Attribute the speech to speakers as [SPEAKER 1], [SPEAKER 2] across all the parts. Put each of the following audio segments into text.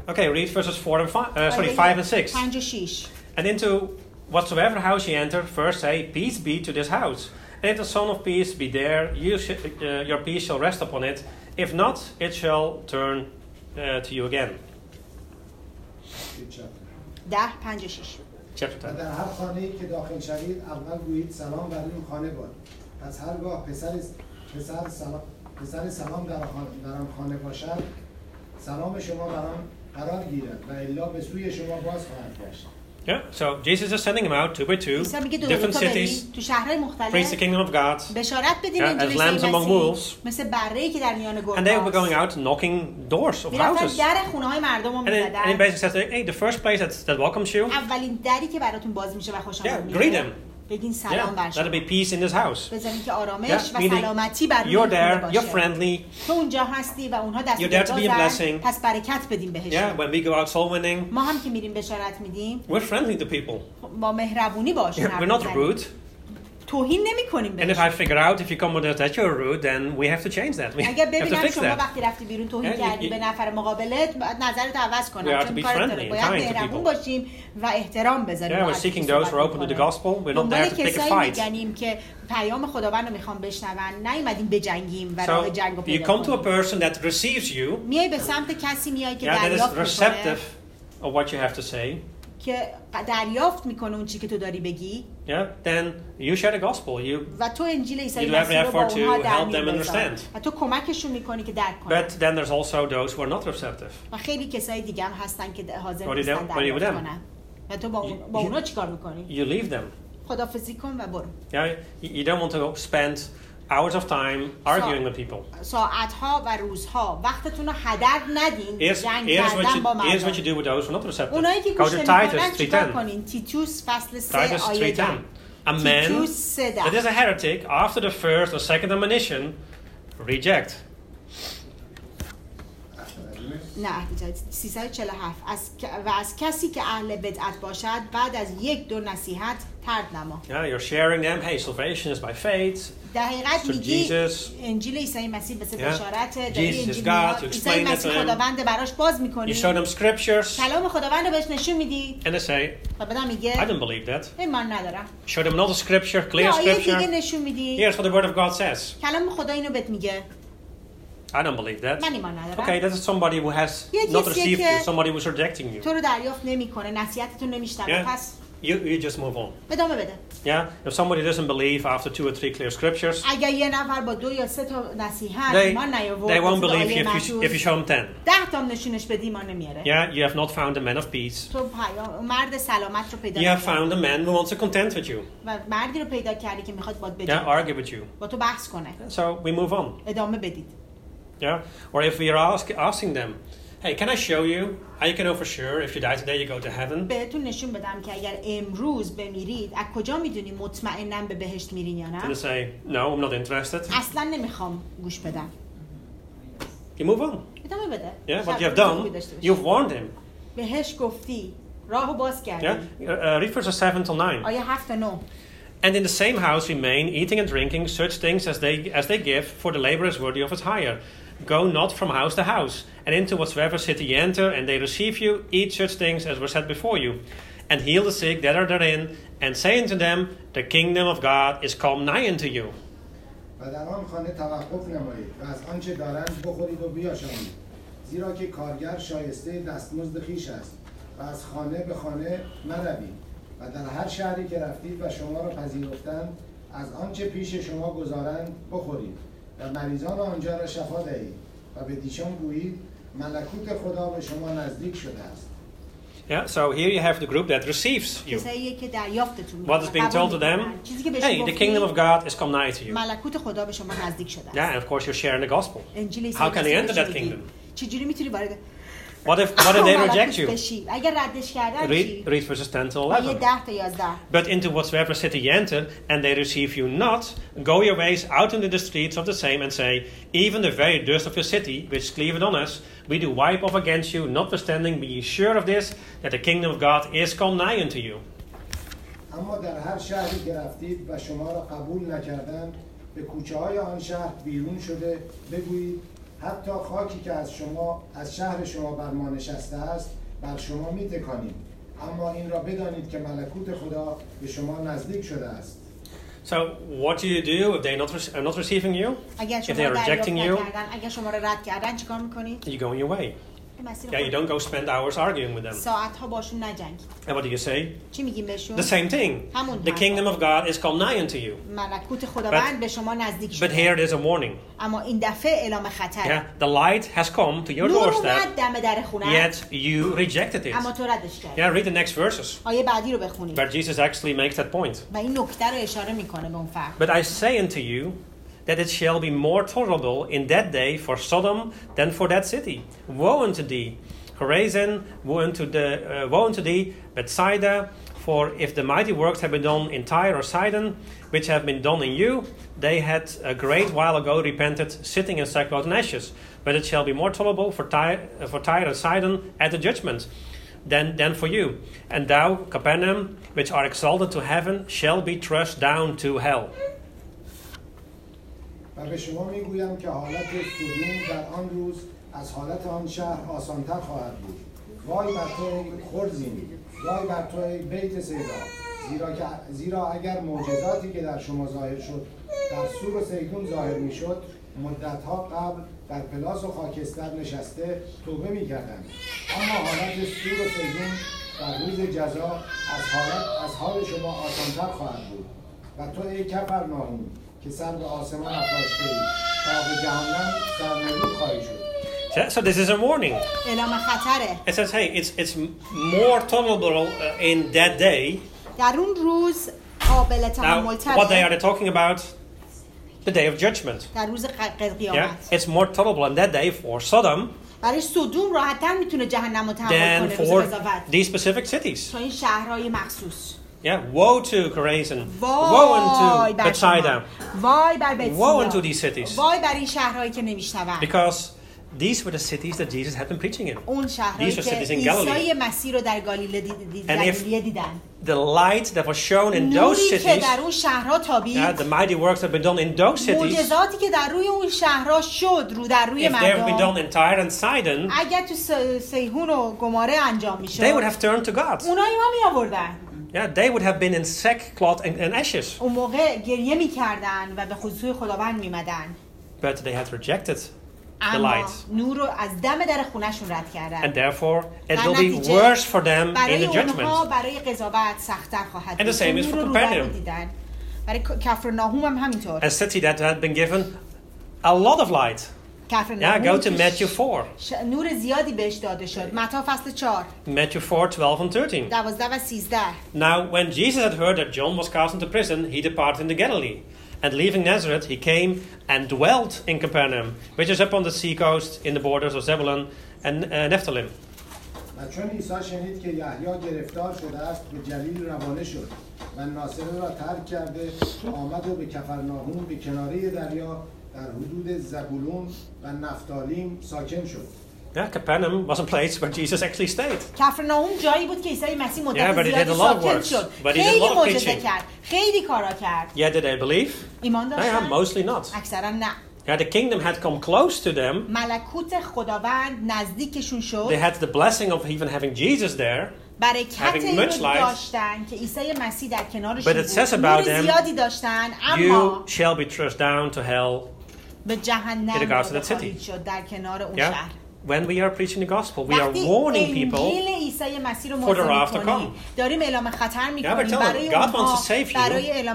[SPEAKER 1] Okay, read verses 5 and 6.
[SPEAKER 2] 5 و 6.
[SPEAKER 1] And into whatsoever house ye enter, first say, Peace be to this house. And if the Son of Peace be there, your peace shall rest upon it. If not, it shall turn to you again.
[SPEAKER 2] 5 و 6.
[SPEAKER 1] Chapter 10.
[SPEAKER 3] و در هر خانه‌ای که داخل شوید اول گویید سلام بر این خانه باد. پس هرگاه پسر سلام در آن خانه باشد سلام شما بر آن قرار گیرد و الا به سوی شما باز خواهد گشت.
[SPEAKER 1] Yeah, so Jesus is sending them out 2 by 2, different cities,
[SPEAKER 2] تو شهرهای
[SPEAKER 1] preach the
[SPEAKER 2] مختلف
[SPEAKER 1] kingdom of God,
[SPEAKER 2] بشارت بدین انجیل
[SPEAKER 1] as lambs among wolves.
[SPEAKER 2] مثل بره‌ای که در میان
[SPEAKER 1] And they were going
[SPEAKER 2] گرگ‌هاست.
[SPEAKER 1] out knocking doors of
[SPEAKER 2] میرفتن
[SPEAKER 1] houses.
[SPEAKER 2] در خونه‌های مردم رو
[SPEAKER 1] And he
[SPEAKER 2] می‌زدن.
[SPEAKER 1] basically says, hey, the first place that welcomes you,
[SPEAKER 2] اولین دری که براتون باز میشه و خوش آمد
[SPEAKER 1] greet
[SPEAKER 2] میگه
[SPEAKER 1] them.
[SPEAKER 2] بگین سلام بر
[SPEAKER 1] That'll
[SPEAKER 2] شما.
[SPEAKER 1] be peace in this house.
[SPEAKER 2] بذارین که آرامش و
[SPEAKER 1] meaning
[SPEAKER 2] سلامتی بر روی
[SPEAKER 1] You're
[SPEAKER 2] خونه
[SPEAKER 1] there, you're
[SPEAKER 2] باشه.
[SPEAKER 1] friendly.
[SPEAKER 2] تو اونجا هستی و اونها دست
[SPEAKER 1] You're there to be a
[SPEAKER 2] دراز
[SPEAKER 1] blessing.
[SPEAKER 2] پس برکت بدیم
[SPEAKER 1] Yeah,
[SPEAKER 2] بهشون.
[SPEAKER 1] when we go out soul winning,
[SPEAKER 2] ما هم که میریم بشارت میدیم
[SPEAKER 1] we're friendly to people.
[SPEAKER 2] با مهربونی باشون
[SPEAKER 1] We're not rude.
[SPEAKER 2] توهین نمی‌کنیم
[SPEAKER 1] And if I figure out if you come with us that you're rude, then we have to change that. We
[SPEAKER 2] اگه
[SPEAKER 1] have to
[SPEAKER 2] ببینم
[SPEAKER 1] fix
[SPEAKER 2] شما
[SPEAKER 1] that.
[SPEAKER 2] وقتی رفتی بیرون توهین
[SPEAKER 1] Yeah,
[SPEAKER 2] کردی به نفر مقابلت باید نظرت عوض
[SPEAKER 1] We
[SPEAKER 2] کنم
[SPEAKER 1] are to
[SPEAKER 2] چون
[SPEAKER 1] be
[SPEAKER 2] کارت
[SPEAKER 1] friendly
[SPEAKER 2] داره
[SPEAKER 1] and
[SPEAKER 2] باید
[SPEAKER 1] kind to
[SPEAKER 2] مهربون
[SPEAKER 1] people.
[SPEAKER 2] باشیم و احترام بذاریم
[SPEAKER 1] Yeah, we're seeking those who are open to the gospel. We're not there to pick a
[SPEAKER 2] کسایی
[SPEAKER 1] fight.
[SPEAKER 2] میگنیم که پیام خداوند رو میخوام بشنون نیومدیم بجنگیم و راه
[SPEAKER 1] So
[SPEAKER 2] جنگ رو
[SPEAKER 1] you
[SPEAKER 2] پیدا
[SPEAKER 1] come to a
[SPEAKER 2] کنیم
[SPEAKER 1] person that receives you,
[SPEAKER 2] میای به سمت کسی میای که
[SPEAKER 1] that is
[SPEAKER 2] دریافت میکنه
[SPEAKER 1] receptive of what you have to say.
[SPEAKER 2] که دریافت میکنه اون چی که تو داری بگی
[SPEAKER 1] Then you share the gospel.
[SPEAKER 2] و تو انجیل عیسی
[SPEAKER 1] You do every
[SPEAKER 2] مسیح رو با
[SPEAKER 1] effort to
[SPEAKER 2] اونها در
[SPEAKER 1] help them
[SPEAKER 2] میون بذار
[SPEAKER 1] understand.
[SPEAKER 2] و تو کمکشون میکنی که درک کنن
[SPEAKER 1] But then there's also those who are not receptive.
[SPEAKER 2] و خیلی کسای دیگه هم هستن که حاضر
[SPEAKER 1] What do you
[SPEAKER 2] نیستن
[SPEAKER 1] do- what do you do with
[SPEAKER 2] دریافت
[SPEAKER 1] them?
[SPEAKER 2] کنن و تو با اونا چیکار میکنی
[SPEAKER 1] You leave them.
[SPEAKER 2] خداحافظی کن و برو
[SPEAKER 1] You don't want to spend hours of time arguing with people.
[SPEAKER 2] ساعتها و روزها وقتتون رو هدر ندین جنگ کردن با
[SPEAKER 1] Here's what you
[SPEAKER 2] مردم
[SPEAKER 1] do with those who are not receptive.
[SPEAKER 2] اونایی که
[SPEAKER 1] Go
[SPEAKER 2] گوش
[SPEAKER 1] to
[SPEAKER 2] نمیکنن
[SPEAKER 1] Titus
[SPEAKER 2] چیکار
[SPEAKER 1] 3:10.
[SPEAKER 2] کنین تیتوس فصل 3
[SPEAKER 1] Titus
[SPEAKER 2] آیه 10
[SPEAKER 1] 3:10. A man
[SPEAKER 2] تیتوس 3
[SPEAKER 1] that is a heretic after the first or second admonition, reject.
[SPEAKER 2] نه 347 از کسی که اهل بدعت باشد بعد از 1-2 نصیحت ترد نما
[SPEAKER 1] You're sharing them. Hey, salvation is by faith.
[SPEAKER 2] در حقیقت
[SPEAKER 1] Through
[SPEAKER 2] میگی
[SPEAKER 1] Jesus.
[SPEAKER 2] انجیل عیسی مسیح مثل
[SPEAKER 1] Yeah.
[SPEAKER 2] بشارت
[SPEAKER 1] Jesus
[SPEAKER 2] داری
[SPEAKER 1] is
[SPEAKER 2] انجیل
[SPEAKER 1] God,
[SPEAKER 2] میاد
[SPEAKER 1] you
[SPEAKER 2] عیسی
[SPEAKER 1] explain it to
[SPEAKER 2] مسیح
[SPEAKER 1] him.
[SPEAKER 2] خداوند براش باز
[SPEAKER 1] You
[SPEAKER 2] میکنی
[SPEAKER 1] show them scriptures,
[SPEAKER 2] کلام خداوند رو بهش نشون میدی
[SPEAKER 1] and they say,
[SPEAKER 2] و بعدم
[SPEAKER 1] I
[SPEAKER 2] میگه
[SPEAKER 1] don't believe that.
[SPEAKER 2] ایمان ندارم
[SPEAKER 1] Show them another scripture, clear
[SPEAKER 2] یا آیه دیگه
[SPEAKER 1] scripture.
[SPEAKER 2] نشون میدی
[SPEAKER 1] Here's what the word of God says.
[SPEAKER 2] کلام خدا اینو بهت میگه
[SPEAKER 1] I don't believe that.
[SPEAKER 2] من ایمان ندارم
[SPEAKER 1] Okay, that is somebody who has
[SPEAKER 2] یه
[SPEAKER 1] not
[SPEAKER 2] کسیه
[SPEAKER 1] received
[SPEAKER 2] که
[SPEAKER 1] you, somebody who's rejecting you.
[SPEAKER 2] تو رو دریافت نمیکنه نصیحتتو نمیشنوه
[SPEAKER 1] Yeah.
[SPEAKER 2] پس
[SPEAKER 1] You just move on.
[SPEAKER 2] ادامه بده
[SPEAKER 1] Yeah, if somebody doesn't believe after 2 or 3 clear scriptures,
[SPEAKER 2] اگر یه نفر با 2 یا 3 تا نصیحت
[SPEAKER 1] they
[SPEAKER 2] ایمان نیاورد
[SPEAKER 1] they won't
[SPEAKER 2] مثل
[SPEAKER 1] believe
[SPEAKER 2] آیه
[SPEAKER 1] you if you
[SPEAKER 2] معطوف،
[SPEAKER 1] show them 10.
[SPEAKER 2] 10 تا نشونش بدی ایمان نمیاره
[SPEAKER 1] Yeah, you have not found a man of peace.
[SPEAKER 2] تو مرد سلامت رو پیدا
[SPEAKER 1] You have
[SPEAKER 2] کردی
[SPEAKER 1] found a man who wants to contend with you.
[SPEAKER 2] و مردی رو پیدا کردی که میخواد باید
[SPEAKER 1] Yeah,
[SPEAKER 2] بجنگه
[SPEAKER 1] argue with you.
[SPEAKER 2] با تو بحث کنه
[SPEAKER 1] So we move on.
[SPEAKER 2] ادامه بدید
[SPEAKER 1] Yeah, or if we are asking them, hey, can I show you how you can know for sure if you die today you go to heaven?
[SPEAKER 2] بهتون نشون بدم که اگر امروز بمیرید از کجا میدونی مطمئناً به بهشت میرین یا
[SPEAKER 1] And
[SPEAKER 2] نه
[SPEAKER 1] they say, no, I'm not interested.
[SPEAKER 2] اصلا نمیخوام گوش بدم
[SPEAKER 1] You move on.
[SPEAKER 2] ادامه بده
[SPEAKER 1] Yeah, what you have
[SPEAKER 2] شب روز خوبی
[SPEAKER 1] done,
[SPEAKER 2] داشته باشی.
[SPEAKER 1] you've warned him.
[SPEAKER 2] بهش گفتی راهو باز کردی
[SPEAKER 1] Yeah, read verses 7 till 9.
[SPEAKER 2] آیه 7 تا 9
[SPEAKER 1] And in the same house remain, eating and drinking such things as they give, for the labor is worthy of its hire. Go not from house to house, and into whatsoever city ye enter, and they receive you, eat such things as were set before you. And heal the sick that are therein, and say unto them, the kingdom of God is come nigh unto you.
[SPEAKER 3] و در آن خانه توقف نمایید و از آنچه دارند بخورید و بیاشامید زیرا که کارگر شایسته دستمزد خویش است و از خانه به خانه مروید و در هر شهری که رفتید و شما را پذیرفتند از آنچه پیش شما گذارند بخورید و مریضان آنجا را شفا دهید و به دیشان گویید ملکوت خدا به شما نزدیک شده است.
[SPEAKER 1] Yeah, so here you have the group that receives you.
[SPEAKER 2] کسایی که دریافتتون
[SPEAKER 1] What is being told to them?
[SPEAKER 2] چیزی که بهش
[SPEAKER 1] Hey, the kingdom of God is come nigh to you.
[SPEAKER 2] ملکوت خدا به شما نزدیک شده است
[SPEAKER 1] Yeah, and of course you're sharing the gospel.
[SPEAKER 2] انجیل عیسی
[SPEAKER 1] How can they enter
[SPEAKER 2] مسیح
[SPEAKER 1] that
[SPEAKER 2] رو
[SPEAKER 1] kingdom?
[SPEAKER 2] چجوری میتونی وارد
[SPEAKER 1] What if they reject
[SPEAKER 2] ملکوت
[SPEAKER 1] you?
[SPEAKER 2] بشی اگر ردش کردن چی
[SPEAKER 1] Read verses 10 till
[SPEAKER 2] آیه
[SPEAKER 1] 11.
[SPEAKER 2] 10 تا 11
[SPEAKER 1] But into whatsoever city ye enter, and they receive you not, go your ways out into the streets of the same, and say, even the very dust of your city, which cleaveth on us, we do wipe off against you, notwithstanding be ye sure of this, that the kingdom of God is come nigh unto you.
[SPEAKER 3] اما در هر شهری که رفتید و شما را قبول نکردند به کوچه های آن شهر بیرون شده بگویید حتی خاکی که از شهر شما بر ما نشسته است بر شما می‌تکانیم. اما این را بدانید که ملکوت خدا به شما نزدیک شده است.
[SPEAKER 1] So what do you do if they're not receiving you?
[SPEAKER 2] اگر
[SPEAKER 1] If
[SPEAKER 2] شما
[SPEAKER 1] they're rejecting you,
[SPEAKER 2] اگر شما را رد کردن چیکار میکنید؟
[SPEAKER 1] you go on your way. Yeah, you don't go spend hours arguing with them.
[SPEAKER 2] ساعت‌ها باشون نجنگید.
[SPEAKER 1] And what do you say?
[SPEAKER 2] چی میگیم بهشون؟
[SPEAKER 1] The same thing. The kingdom of God is come nigh unto you.
[SPEAKER 2] ملکوت خداوند به شما نزدیک شده.
[SPEAKER 1] But here it is a warning.
[SPEAKER 2] اما این دفعه اعلام خطر.
[SPEAKER 1] Yeah, the light has come to your
[SPEAKER 2] نور
[SPEAKER 1] doorstep.
[SPEAKER 2] اومد دم در خونه.
[SPEAKER 1] Yet you rejected it.
[SPEAKER 2] اما تو ردش کردی.
[SPEAKER 1] Yeah, read the next verses.
[SPEAKER 2] آیه بعدی رو بخونید.
[SPEAKER 1] Where Jesus actually makes that point.
[SPEAKER 2] و این نکته رو اشاره میکنه به اون فرق.
[SPEAKER 1] But I say unto you that it shall be more tolerable in that day for Sodom than for that city. Woe unto thee, Chorazin! Woe unto thee, Bethsaida! For if the mighty works had been done in Tyre or Sidon, which have been done in you, they had a great while ago repented, sitting in sackcloth and ashes. But it shall be more tolerable for Tyre and Sidon at the judgment than for you. And thou, Capernaum, which are exalted to heaven, shall be thrust down to hell.
[SPEAKER 3] و به شما میگویم که حالت سدوم در آن روز از حالت آن شهر آسانتر خواهد بود. وای بر تو ای خرزین، وای بر تو ای بیت سیدا، زیرا اگر معجزاتی که در شما ظاهر شد در سور و سیدون ظاهر میشد، مدتها قبل در پلاس و خاکستر نشسته توبه میکردند. اما حالت سور و سیدون در روز جزا از حال شما آسانتر خواهد بود. و تو ای کفرناهوم که سر به آسمان افراشته ای، تا به جهنم سرنگون خواهی شد.
[SPEAKER 1] So this is a warning.
[SPEAKER 2] اعلام خطره.
[SPEAKER 1] It says, hey, it's more tolerable in that day.
[SPEAKER 2] در اون روز قابل تحمل
[SPEAKER 1] Now,
[SPEAKER 2] تره.
[SPEAKER 1] what day are they talking about? The day of judgment.
[SPEAKER 2] در روز قیامت.
[SPEAKER 1] Yeah, it's more tolerable in that day for Sodom
[SPEAKER 2] برای سدوم راحت‌تر میتونه جهنم رو تحمل
[SPEAKER 1] than
[SPEAKER 2] کنه روز
[SPEAKER 1] for
[SPEAKER 2] قضاوت.
[SPEAKER 1] these specific cities.
[SPEAKER 2] تا این شهرهای مخصوص.
[SPEAKER 1] Yeah, woe to Chorazin, woe unto Bethsaida,
[SPEAKER 2] وای بر بتسیدا.
[SPEAKER 1] woe unto these cities.
[SPEAKER 2] وای بر این شهرهایی که نمیشنون.
[SPEAKER 1] Because these were the cities that Jesus had been preaching in.
[SPEAKER 2] اون شهرهایی
[SPEAKER 1] These were
[SPEAKER 2] که
[SPEAKER 1] cities in Galilee.
[SPEAKER 2] عیسی مسیح رو در گالیله دیدن.
[SPEAKER 1] The light that was shown in those
[SPEAKER 2] نوری که
[SPEAKER 1] cities,
[SPEAKER 2] در اون شهرها تابید.
[SPEAKER 1] the mighty works that had been done in those cities,
[SPEAKER 2] معجزاتی که در روی اون شهرها شد رو در روی
[SPEAKER 1] if they had been done
[SPEAKER 2] مردم.
[SPEAKER 1] in Tyre and Sidon,
[SPEAKER 2] اگر تو سیهون و گماره انجام میشد.
[SPEAKER 1] they would have turned to God.
[SPEAKER 2] اونایی ما می آوردن.
[SPEAKER 1] Yeah, they would have been in sackcloth and ashes.
[SPEAKER 2] اون موقع گریه میکردن و به حضور خداوند میمدن.
[SPEAKER 1] But they had rejected the
[SPEAKER 2] اما
[SPEAKER 1] light.
[SPEAKER 2] نور رو از دم در خونهشون رد کردن.
[SPEAKER 1] And therefore, it
[SPEAKER 2] در
[SPEAKER 1] will be
[SPEAKER 2] نتیجه
[SPEAKER 1] worse for them in
[SPEAKER 2] برای
[SPEAKER 1] the
[SPEAKER 2] اونها
[SPEAKER 1] judgment.
[SPEAKER 2] برای قضاوت سخت‌تر خواهد
[SPEAKER 1] And the
[SPEAKER 2] بود.
[SPEAKER 1] same is
[SPEAKER 2] نور
[SPEAKER 1] for
[SPEAKER 2] رو روبرو
[SPEAKER 1] Capernaum.
[SPEAKER 2] دیدن. برای کفرناهوم هم همینطور.
[SPEAKER 1] A city that had been given a lot of light. Yeah, go to Matthew 4.
[SPEAKER 2] نور زیادی بهش داده شد. متی فصل 4.
[SPEAKER 1] Matthew 4, 12 and 13.
[SPEAKER 2] 12 و 13.
[SPEAKER 1] Now, when Jesus had heard that John was cast into prison, he departed into Galilee. And leaving Nazareth, he came and dwelt in Capernaum, which is upon the sea coast in the borders of Zebulun and Nephthalim.
[SPEAKER 3] و چون عیسی شنید که یحیی گرفتار شده است به جلیل روانه شد و ناصره را ترک کرده آمد و به کفرناهوم به کناره دریا در حدود زبولون و نفتالیم ساکن شد.
[SPEAKER 1] Yeah, Capernaum was a place where Jesus actually stayed.
[SPEAKER 2] کفرناهوم جایی بود که عیسی مسیح
[SPEAKER 1] Yeah,
[SPEAKER 2] مدت
[SPEAKER 1] but he did
[SPEAKER 2] زیادی
[SPEAKER 1] a lot of
[SPEAKER 2] ساکن
[SPEAKER 1] works.
[SPEAKER 2] شد.
[SPEAKER 1] But he did a
[SPEAKER 2] خیلی
[SPEAKER 1] lot of
[SPEAKER 2] معجزه
[SPEAKER 1] preaching.
[SPEAKER 2] کرد. خیلی کارا کرد.
[SPEAKER 1] Yeah, did they believe?
[SPEAKER 2] ایمان داشتن؟
[SPEAKER 1] Yeah, mostly not.
[SPEAKER 2] اکثرا نه.
[SPEAKER 1] Yeah, the kingdom had come close to them.
[SPEAKER 2] ملکوت خداوند نزدیکشون
[SPEAKER 1] They
[SPEAKER 2] شد.
[SPEAKER 1] had the blessing of even having Jesus there.
[SPEAKER 2] برکت
[SPEAKER 1] having
[SPEAKER 2] این
[SPEAKER 1] much
[SPEAKER 2] رو
[SPEAKER 1] light.
[SPEAKER 2] داشتن که عیسی مسیح در کنارشون
[SPEAKER 1] But it says
[SPEAKER 2] بود.
[SPEAKER 1] about
[SPEAKER 2] نور
[SPEAKER 1] them,
[SPEAKER 2] زیادی داشتن اما
[SPEAKER 1] You shall be thrust down to hell.
[SPEAKER 2] به جهنم
[SPEAKER 1] in regards to that
[SPEAKER 2] خواهید
[SPEAKER 1] city.
[SPEAKER 2] شد در کنار اون
[SPEAKER 1] Yeah?
[SPEAKER 2] شهر.
[SPEAKER 1] When we are preaching the gospel, we are
[SPEAKER 2] وقتی
[SPEAKER 1] warning people.
[SPEAKER 2] انجیل عیسی مسیح رو
[SPEAKER 1] for the wrath to
[SPEAKER 2] می‌کنیم
[SPEAKER 1] come.
[SPEAKER 2] داریم اعلام خطر
[SPEAKER 1] Yeah, we're
[SPEAKER 2] می‌کنیم
[SPEAKER 1] telling
[SPEAKER 2] برای
[SPEAKER 1] them, God
[SPEAKER 2] اونها
[SPEAKER 1] wants to save you.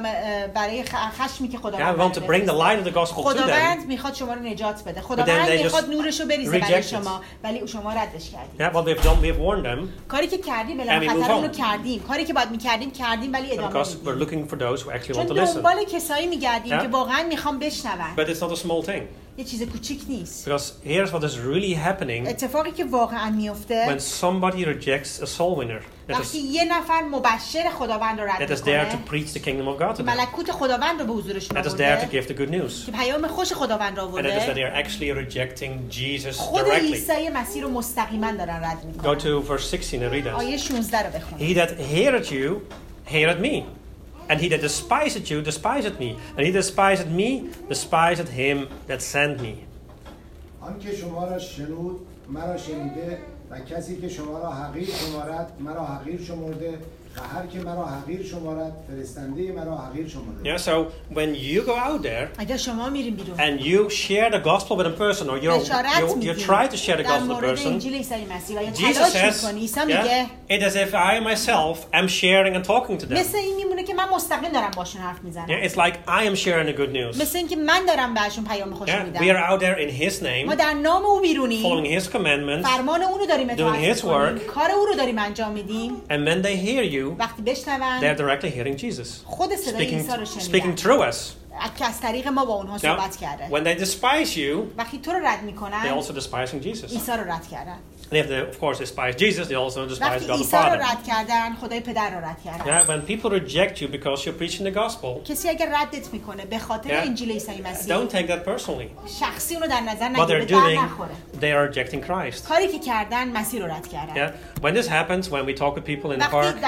[SPEAKER 2] برای خشمی که
[SPEAKER 1] Yeah, we
[SPEAKER 2] خداوند
[SPEAKER 1] want to bring the light of the gospel to them.
[SPEAKER 2] خداوند میخواد شما رو نجات بده.
[SPEAKER 1] then
[SPEAKER 2] خداوند
[SPEAKER 1] they
[SPEAKER 2] میخواد
[SPEAKER 1] just
[SPEAKER 2] نورش رو بریزه برای
[SPEAKER 1] reject it.
[SPEAKER 2] شما ولی شما ردش کردید.
[SPEAKER 1] Yeah, what we've done, we've warned them.
[SPEAKER 2] کاری که کردیم
[SPEAKER 1] And we
[SPEAKER 2] اعلام
[SPEAKER 1] move
[SPEAKER 2] خطر رو
[SPEAKER 1] on.
[SPEAKER 2] کردیم. کاری که باید می‌کردیم ولی ادامه
[SPEAKER 1] Because we're
[SPEAKER 2] میدیم.
[SPEAKER 1] looking for those who actually
[SPEAKER 2] چون
[SPEAKER 1] want to listen.
[SPEAKER 2] دنبال کسایی میگردیم
[SPEAKER 1] Yeah.
[SPEAKER 2] که واقعا میخوام بشنون.
[SPEAKER 1] But it's not a small thing.
[SPEAKER 2] یه چیز کوچیک نیست.
[SPEAKER 1] Because here's what is really happening
[SPEAKER 2] اتفاقی که واقعا میفته
[SPEAKER 1] when somebody rejects a soul winner
[SPEAKER 2] وقتی یه نفر مبشر خداوند رو رد
[SPEAKER 1] that is there to
[SPEAKER 2] میکنه
[SPEAKER 1] preach the kingdom of God to them.
[SPEAKER 2] ملکوت خداوند رو به حضورشون
[SPEAKER 1] That is there to
[SPEAKER 2] آورده
[SPEAKER 1] give the good news.
[SPEAKER 2] که پیام خوش خداوند رو
[SPEAKER 1] And that is that they
[SPEAKER 2] آورده
[SPEAKER 1] are actually rejecting Jesus
[SPEAKER 2] خود
[SPEAKER 1] directly.
[SPEAKER 2] عیسی مسیح رو مستقیما دارن رد
[SPEAKER 1] Go
[SPEAKER 2] میکنن.
[SPEAKER 1] to verse 16 and read that.
[SPEAKER 2] آیه 16 رو بخونید.
[SPEAKER 1] He that hated you, hated me. And he that despised you, despised me. And he that despised me, despised him that sent me.
[SPEAKER 3] آن که شما را شنود مرا شنیده و کسی که شما را حقیر شمارد مرا حقیر شمرده و هر که مرا حقیر شمارد فرستنده مرا حقیر شمرده.
[SPEAKER 1] Yeah, so when you go out there
[SPEAKER 2] اگر شما میرین بیرون
[SPEAKER 1] and you share the gospel with a person or you try to share the
[SPEAKER 2] در
[SPEAKER 1] gospel with a
[SPEAKER 2] مورد
[SPEAKER 1] person,
[SPEAKER 2] انجیل عیسی مسیح و یا
[SPEAKER 1] Jesus
[SPEAKER 2] تلاش
[SPEAKER 1] says,
[SPEAKER 2] میکنی، عیسی میگه
[SPEAKER 1] yeah, it is as if I myself am sharing and talking to them.
[SPEAKER 2] مثل این میمونه که من مستقیم دارم باشون حرف میزنم.
[SPEAKER 1] Yeah, it's like I am sharing the good news.
[SPEAKER 2] مثل اینکه من دارم بهشون پیام خوش
[SPEAKER 1] Yeah,
[SPEAKER 2] میدم.
[SPEAKER 1] we are out there in His name,
[SPEAKER 2] ما در نام او بیرونیم،
[SPEAKER 1] following His commandments,
[SPEAKER 2] فرمان او رو داریم اطاعت
[SPEAKER 1] doing His
[SPEAKER 2] میکنیم،
[SPEAKER 1] work.
[SPEAKER 2] کار او رو داریم انجام میدیم.
[SPEAKER 1] and when they hear you,
[SPEAKER 2] وقتی بشنون
[SPEAKER 1] they're directly hearing Jesus
[SPEAKER 2] خود صدای
[SPEAKER 1] speaking,
[SPEAKER 2] عیسی رو
[SPEAKER 1] speaking
[SPEAKER 2] شنیدن
[SPEAKER 1] through us.
[SPEAKER 2] که از طریق ما با اونها
[SPEAKER 1] Now,
[SPEAKER 2] صحبت کرده.
[SPEAKER 1] when they despise you,
[SPEAKER 2] وقتی تو رو رد
[SPEAKER 1] they're
[SPEAKER 2] میکنن
[SPEAKER 1] also despising Jesus.
[SPEAKER 2] عیسی رو رد کردن.
[SPEAKER 1] And if they, of course, despise Jesus, they also despise
[SPEAKER 2] وقتی
[SPEAKER 1] God the
[SPEAKER 2] عیسی رو
[SPEAKER 1] Father.
[SPEAKER 2] رد کردن خدای پدر رو رد کردن.
[SPEAKER 1] Yeah, when people reject you because you're preaching the gospel,
[SPEAKER 2] کسی اگر ردت میکنه به خاطر
[SPEAKER 1] Yeah.
[SPEAKER 2] انجیل عیسی مسیح
[SPEAKER 1] don't take that personally.
[SPEAKER 2] شخصی اونو در نظر
[SPEAKER 1] What
[SPEAKER 2] نگیر،
[SPEAKER 1] they're
[SPEAKER 2] به
[SPEAKER 1] doing,
[SPEAKER 2] در نخوره.
[SPEAKER 1] they are rejecting Christ.
[SPEAKER 2] کاری که کردن مسیح رو رد کردن.
[SPEAKER 1] Yeah, when this happens, when we talk with people in the
[SPEAKER 2] وقتی
[SPEAKER 1] park,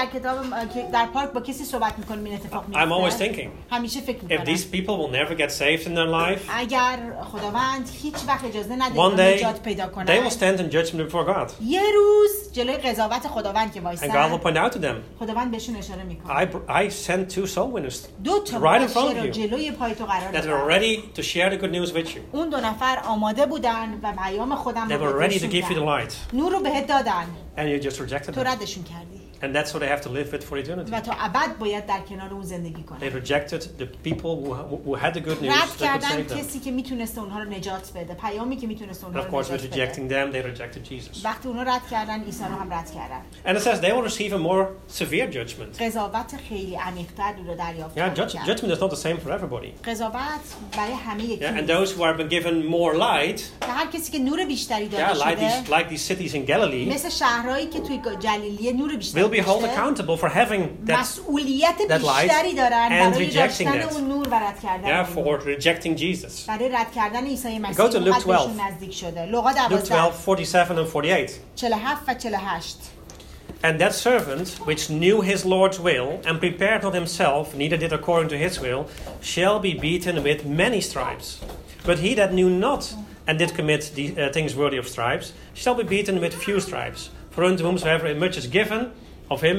[SPEAKER 2] در پارک با کسی صحبت میکنیم این اتفاق
[SPEAKER 1] I'm always
[SPEAKER 2] میفته.
[SPEAKER 1] thinking,
[SPEAKER 2] همیشه فکر
[SPEAKER 1] if
[SPEAKER 2] میکنم
[SPEAKER 1] these people will never get saved in their life,
[SPEAKER 2] اگر خداوند هیچ وقت اجازه نده
[SPEAKER 1] one
[SPEAKER 2] اینا
[SPEAKER 1] day
[SPEAKER 2] نجات پیدا
[SPEAKER 1] they will
[SPEAKER 2] کنن،
[SPEAKER 1] stand in judgment before God,
[SPEAKER 2] یه روز جلوی قضاوت خداوند که
[SPEAKER 1] and God will
[SPEAKER 2] وایسن
[SPEAKER 1] point out to them,
[SPEAKER 2] خداوند بهشون اشاره میکنه
[SPEAKER 1] I sent 2 soul winners
[SPEAKER 2] دو تا
[SPEAKER 1] right in front
[SPEAKER 2] مبشر
[SPEAKER 1] of
[SPEAKER 2] رو
[SPEAKER 1] you
[SPEAKER 2] جلوی پای تو قرار
[SPEAKER 1] that were
[SPEAKER 2] دادم.
[SPEAKER 1] ready to share the good news with you.
[SPEAKER 2] اون 2 نفر آماده بودن و پیام خودم
[SPEAKER 1] They
[SPEAKER 2] رو
[SPEAKER 1] were ready to
[SPEAKER 2] بهشون
[SPEAKER 1] give you the
[SPEAKER 2] دادن.
[SPEAKER 1] light,
[SPEAKER 2] نور رو بهت دادن
[SPEAKER 1] and you just rejected
[SPEAKER 2] تو
[SPEAKER 1] them.
[SPEAKER 2] ردشون کردی
[SPEAKER 1] And that's what they have to live with for eternity.
[SPEAKER 2] و تا ابد باید در کنار اون زندگی
[SPEAKER 1] They
[SPEAKER 2] کنن.
[SPEAKER 1] rejected the people who had the good news
[SPEAKER 2] رد
[SPEAKER 1] that could
[SPEAKER 2] کردن
[SPEAKER 1] save them.
[SPEAKER 2] کسی که میتونسته اونها رو نجات بده، پیامی که میتونسته
[SPEAKER 1] And
[SPEAKER 2] اونها
[SPEAKER 1] of
[SPEAKER 2] رو
[SPEAKER 1] course, with
[SPEAKER 2] نجات بده.
[SPEAKER 1] rejecting them, they rejected Jesus.
[SPEAKER 2] وقتی اونها رد کردن عیسی رو هم رد کردن.
[SPEAKER 1] And it says they will receive a more severe judgment.
[SPEAKER 2] قضاوت خیلی عمیق‌تر رو دریافت
[SPEAKER 1] Yeah,
[SPEAKER 2] کردن.
[SPEAKER 1] judgment is not the same for everybody.
[SPEAKER 2] قضاوت برای همه یکی
[SPEAKER 1] Yeah, and
[SPEAKER 2] نیست.
[SPEAKER 1] those who have been given more light,
[SPEAKER 2] که هر کسی که نور بیشتری داده
[SPEAKER 1] yeah,
[SPEAKER 2] شده
[SPEAKER 1] like these cities in Galilee,
[SPEAKER 2] مثل شهرهایی که توی جلیلیه نور بیشتری
[SPEAKER 1] will be held
[SPEAKER 2] داشته
[SPEAKER 1] accountable for having that,
[SPEAKER 2] مسئولیت
[SPEAKER 1] that light
[SPEAKER 2] بیشتری دارن
[SPEAKER 1] and
[SPEAKER 2] برای
[SPEAKER 1] rejecting
[SPEAKER 2] داشتن
[SPEAKER 1] that.
[SPEAKER 2] اون نور و رد کردن
[SPEAKER 1] yeah,
[SPEAKER 2] اون نور.
[SPEAKER 1] for rejecting Jesus.
[SPEAKER 2] برای رد کردن عیسی مسیح
[SPEAKER 1] Go to Luke
[SPEAKER 2] اونقدر
[SPEAKER 1] 12.
[SPEAKER 2] بهشون نزدیک شده. لوقا
[SPEAKER 1] Luke
[SPEAKER 2] 12
[SPEAKER 1] 12, 47 and 48.
[SPEAKER 2] 47 و 48
[SPEAKER 1] And that servant, which knew his Lord's will, and prepared not himself, neither did according to his will, shall be beaten with many stripes. But he that knew not, and did commit the things worthy of stripes, shall be beaten with few stripes. For unto whomsoever much is given, of him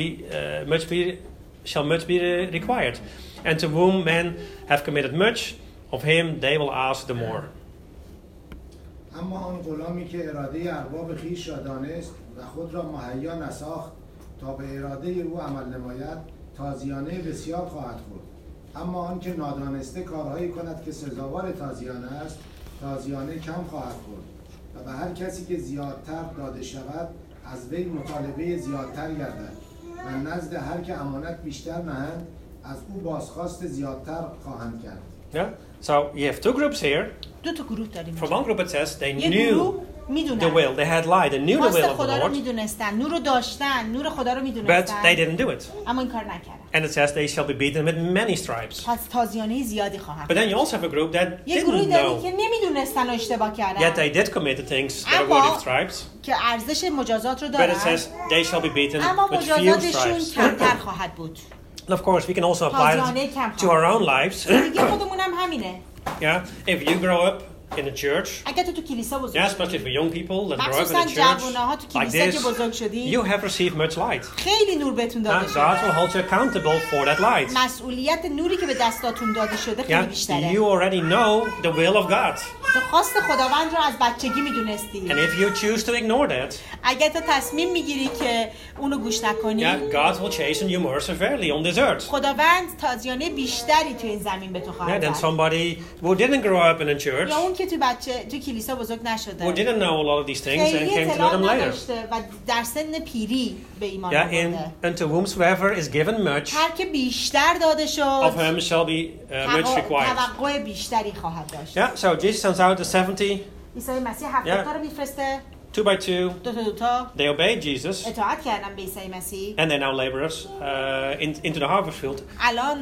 [SPEAKER 1] shall much be required. And to whom men have committed much, of him they will ask the more.
[SPEAKER 3] اما آن غلامی که اراده ارباب خویش را دانست و خود را مهیا نساخت تا به اراده او عمل نماید تازیانه بسیار خواهد خورد. اما آن که نادانسته کارهایی کند که سزاوار تازیانه است تازیانه کم خواهد خورد و به هر کسی که زیادتر داده شود از وی مطالبه زیادتر گردد و نزد هر که امانت بیشتر نهند از او بازخواست زیادتر خواهند کرد.
[SPEAKER 1] Yeah? So you have 2 groups here.
[SPEAKER 2] دو تا گروه داریم.
[SPEAKER 1] For one group it says they
[SPEAKER 2] یه
[SPEAKER 1] knew
[SPEAKER 2] گروه
[SPEAKER 1] the
[SPEAKER 2] میدونن
[SPEAKER 1] will, they had light, they knew the
[SPEAKER 2] خواست
[SPEAKER 1] will of the
[SPEAKER 2] خدا رو
[SPEAKER 1] Lord,
[SPEAKER 2] میدونستن، نور رو داشتن، نور خدا رو
[SPEAKER 1] but they
[SPEAKER 2] میدونستن،
[SPEAKER 1] didn't do it.
[SPEAKER 2] اما این کار نکردن.
[SPEAKER 1] And it says they shall be beaten with many stripes.
[SPEAKER 2] پس تازیانه زیادی خواهند.
[SPEAKER 1] But then you also have a group that
[SPEAKER 2] یه گروهی
[SPEAKER 1] didn't
[SPEAKER 2] داریم که
[SPEAKER 1] know,
[SPEAKER 2] نمیدونستن و اشتباه
[SPEAKER 1] yet
[SPEAKER 2] کردن
[SPEAKER 1] they did commit the things that are
[SPEAKER 2] اما
[SPEAKER 1] worthy of stripes.
[SPEAKER 2] که ارزش مجازات رو
[SPEAKER 1] But
[SPEAKER 2] دارن
[SPEAKER 1] it says they shall be beaten
[SPEAKER 2] اما
[SPEAKER 1] with few
[SPEAKER 2] مجازاتشون
[SPEAKER 1] stripes.
[SPEAKER 2] کمتر خواهد بود.
[SPEAKER 1] And of course, we can also apply it to our own lives.
[SPEAKER 2] دیگه خودمون هم همینه.
[SPEAKER 1] Yeah, if you grow up in a church,
[SPEAKER 2] اگه تو کلیسا
[SPEAKER 1] yeah,
[SPEAKER 2] بزرگ
[SPEAKER 1] especially for young people that grow up in
[SPEAKER 2] مخصوصا
[SPEAKER 1] a church
[SPEAKER 2] جوان‌ها تو
[SPEAKER 1] like
[SPEAKER 2] کلیسا که
[SPEAKER 1] this,
[SPEAKER 2] بزرگ شدی
[SPEAKER 1] you have received much light.
[SPEAKER 2] خیلی نور بهتون داده
[SPEAKER 1] God
[SPEAKER 2] شده.
[SPEAKER 1] will hold you accountable for that light.
[SPEAKER 2] مسئولیت نوری که به دستاتون داده شده خیلی
[SPEAKER 1] Yeah,
[SPEAKER 2] بیشتره.
[SPEAKER 1] you already know the will of God.
[SPEAKER 2] تو خواست خداوند رو از بچگی میدونستی.
[SPEAKER 1] And if you choose to ignore that,
[SPEAKER 2] اگه تو تصمیم میگیری که اونو گوش نکنی
[SPEAKER 1] yeah, God will chasten you more severely on this earth.
[SPEAKER 2] خداوند تازیانه بیشتری تو این زمین به تو
[SPEAKER 1] Yeah,
[SPEAKER 2] خواهد
[SPEAKER 1] than
[SPEAKER 2] داد.
[SPEAKER 1] somebody who didn't grow up in a church,
[SPEAKER 2] یا اون که تو کلیسا بزرگ نشده
[SPEAKER 1] who didn't know a lot of these things and
[SPEAKER 2] خیلی
[SPEAKER 1] came to know
[SPEAKER 2] اطلاع
[SPEAKER 1] them later.
[SPEAKER 2] نداشته و در سن پیری به ایمان
[SPEAKER 1] Yeah,
[SPEAKER 2] آورده.
[SPEAKER 1] unto whomsoever is given much,
[SPEAKER 2] هر که بیشتر داده
[SPEAKER 1] of
[SPEAKER 2] شد
[SPEAKER 1] him shall be much required.
[SPEAKER 2] توقع بیشتری خواهد داشت.
[SPEAKER 1] Yeah, so Jesus sends out the 70,
[SPEAKER 2] عیسی مسیح 70 تا رو میفرسته
[SPEAKER 1] 2 by 2.
[SPEAKER 2] دو تا
[SPEAKER 1] They obeyed Jesus,
[SPEAKER 2] اطاعت کردن به عیسی مسیح.
[SPEAKER 1] and they're now laborers into the harvest field.
[SPEAKER 2] الان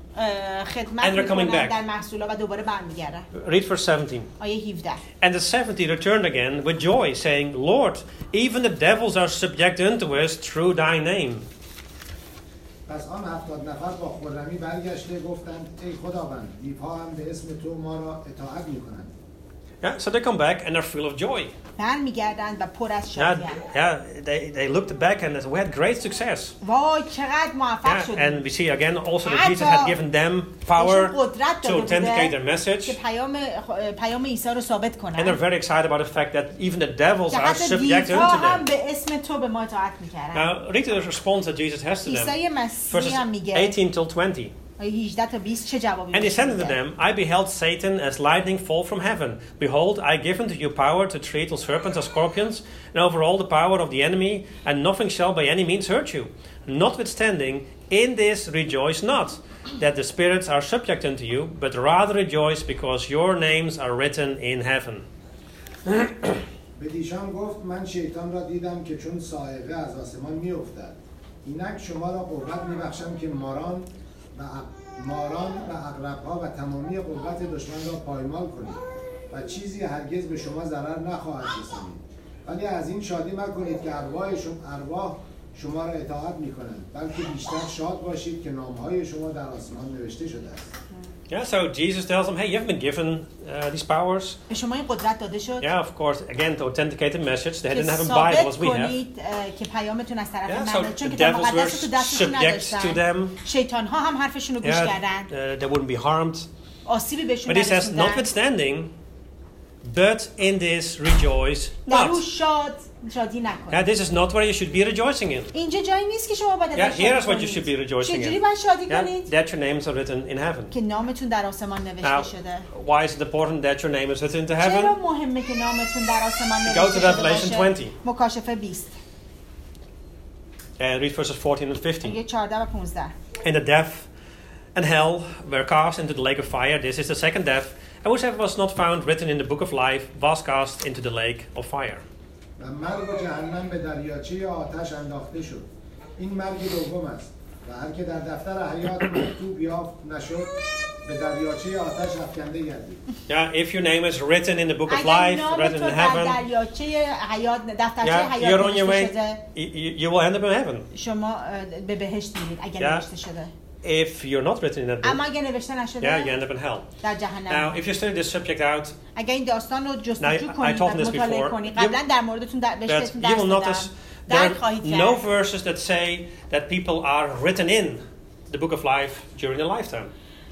[SPEAKER 2] خدمت
[SPEAKER 1] And they're coming
[SPEAKER 2] میکنن
[SPEAKER 1] back.
[SPEAKER 2] در محصولا و دوباره برمیگردن.
[SPEAKER 1] Read verse 17.
[SPEAKER 2] آیه 17
[SPEAKER 1] And the 70 returned again with joy, saying, Lord, even the devils are subject unto us through thy name.
[SPEAKER 3] پس آن 70 نفر با خرمی برگشته گفتند ای خداوند دیوها هم به اسم تو ما را اطاعت می‌کنند.
[SPEAKER 1] Yeah, so they come back and they're full of joy.
[SPEAKER 2] برمیگردند و پر از
[SPEAKER 1] Yeah,
[SPEAKER 2] شادی
[SPEAKER 1] they looked back and we had great success.
[SPEAKER 2] وای چقدر موفق
[SPEAKER 1] Yeah,
[SPEAKER 2] شدیم.
[SPEAKER 1] and we see again also that Jesus had given them power to authenticate their message.
[SPEAKER 2] که پیام عیسی رو ثابت
[SPEAKER 1] And they're
[SPEAKER 2] کنن.
[SPEAKER 1] very excited about the fact that even the devils
[SPEAKER 2] که
[SPEAKER 1] are
[SPEAKER 2] حتی
[SPEAKER 1] subject
[SPEAKER 2] دیوها
[SPEAKER 1] unto
[SPEAKER 2] هم
[SPEAKER 1] them.
[SPEAKER 2] به اسم تو به ما اطاعت میکردن.
[SPEAKER 1] Now, read the response that Jesus has to them.
[SPEAKER 2] عیسی مسیح
[SPEAKER 1] Verses
[SPEAKER 2] هم میگه
[SPEAKER 1] 18 till 20.
[SPEAKER 2] 18 تا 20 چه جوابی
[SPEAKER 1] And he said unto
[SPEAKER 2] میده؟
[SPEAKER 1] them, I beheld Satan as lightning fall from heaven. Behold, I give unto you power to tread on serpents and scorpions, and over all the power of the enemy, and nothing shall by any means hurt you. Notwithstanding, in this rejoice not, that the spirits are subject unto you, but rather rejoice because your names are written in heaven.
[SPEAKER 3] به دیشان گفت من شیطان را دیدم که چون صاعقه از آسمان می افتد. اینک شما را قوت می بخشم که ماران و عقرب‌ها و تمامی قوت دشمن را پایمال کنید و چیزی هرگز به شما ضرر نخواهد رسانید. ولی از این شادی مکنید که ارواح شما را اطاعت می کنند، بلکه بیشتر شاد باشید که نامهای شما در آسمان نوشته شده است.
[SPEAKER 1] Yeah, so Jesus tells them, hey, you haven't been given these powers.
[SPEAKER 2] به شما این قدرت داده شد.
[SPEAKER 1] Yeah, of course, again, to authenticate the message. They didn't have a
[SPEAKER 2] ثابت
[SPEAKER 1] Bible as we have.
[SPEAKER 2] کنید که پیامتون از طرف
[SPEAKER 1] Yeah,
[SPEAKER 2] من
[SPEAKER 1] so
[SPEAKER 2] چون
[SPEAKER 1] the
[SPEAKER 2] کتاب
[SPEAKER 1] devils were
[SPEAKER 2] مقدس تو دستشون
[SPEAKER 1] subject to
[SPEAKER 2] نداشتن.
[SPEAKER 1] them.
[SPEAKER 2] شیطان ها هم حرفشون رو گوش کردن.
[SPEAKER 1] They wouldn't be harmed.
[SPEAKER 2] آسیبی بهشون
[SPEAKER 1] But he says,
[SPEAKER 2] نرسوندن.
[SPEAKER 1] notwithstanding, but in this rejoice
[SPEAKER 2] در او
[SPEAKER 1] not.
[SPEAKER 2] شادی
[SPEAKER 1] Yeah,
[SPEAKER 2] نکنید.
[SPEAKER 1] this is not where you should be rejoicing in.
[SPEAKER 2] اینجا جایی نیست که شما باید
[SPEAKER 1] Yeah,
[SPEAKER 2] ازش
[SPEAKER 1] here is
[SPEAKER 2] شادی
[SPEAKER 1] what you should be
[SPEAKER 2] کنید.
[SPEAKER 1] rejoicing
[SPEAKER 2] چجوری
[SPEAKER 1] in.
[SPEAKER 2] باید شادی
[SPEAKER 1] Yeah,
[SPEAKER 2] کنید؟
[SPEAKER 1] that your names are written in heaven.
[SPEAKER 2] که نامتون در آسمان
[SPEAKER 1] Now,
[SPEAKER 2] نوشته شده.
[SPEAKER 1] why is it important that your name is written into
[SPEAKER 2] چرا
[SPEAKER 1] heaven?
[SPEAKER 2] مهمه که نامتون در آسمان
[SPEAKER 1] Go to
[SPEAKER 2] نوشته شده
[SPEAKER 1] Revelation
[SPEAKER 2] باشه؟
[SPEAKER 1] 20.
[SPEAKER 2] مکاشفه 20.
[SPEAKER 1] And read verses 14 and 15.
[SPEAKER 2] میگه 14 و 15.
[SPEAKER 1] And the death and hell were cast into the lake of fire. This is the second death. And whosoever was not found written in the book of life was cast into the lake of fire.
[SPEAKER 3] و مرگ و جهنم به دریاچه آتش انداخته شد. این مرگ دوم است و هر که در دفتر حیات مکتوب یافت نشد به دریاچه آتش افکنده گردید.
[SPEAKER 1] Yeah, if your name is written in the book of
[SPEAKER 2] اگر
[SPEAKER 1] life,
[SPEAKER 2] نام
[SPEAKER 1] written
[SPEAKER 2] تو
[SPEAKER 1] in
[SPEAKER 2] در
[SPEAKER 1] heaven,
[SPEAKER 2] دریاچه حیات دفترچه
[SPEAKER 1] yeah,
[SPEAKER 2] حیات
[SPEAKER 1] you're on your
[SPEAKER 2] نوشته
[SPEAKER 1] way.
[SPEAKER 2] شده
[SPEAKER 1] You will end up in heaven.
[SPEAKER 2] شما به بهشت میرید اگر
[SPEAKER 1] Yeah.
[SPEAKER 2] نوشته شده.
[SPEAKER 1] If you're not written in that
[SPEAKER 2] اما
[SPEAKER 1] book,
[SPEAKER 2] اگر نوشته
[SPEAKER 1] yeah, you
[SPEAKER 2] نشده
[SPEAKER 1] end up in hell.
[SPEAKER 2] در
[SPEAKER 1] Now,
[SPEAKER 2] جهنم.
[SPEAKER 1] if you study this subject out,
[SPEAKER 2] اگر این داستان رو جستجو
[SPEAKER 1] Now, I
[SPEAKER 2] کنید
[SPEAKER 1] told
[SPEAKER 2] و
[SPEAKER 1] them this
[SPEAKER 2] مطالعه
[SPEAKER 1] before.
[SPEAKER 2] کنید قبلا در موردتون
[SPEAKER 1] that
[SPEAKER 2] بهشتون
[SPEAKER 1] you
[SPEAKER 2] درس
[SPEAKER 1] will
[SPEAKER 2] دادم
[SPEAKER 1] notice there
[SPEAKER 2] درک
[SPEAKER 1] are
[SPEAKER 2] خواهید
[SPEAKER 1] no
[SPEAKER 2] کرد.
[SPEAKER 1] verses that say that people are written in the book of life during their lifetime.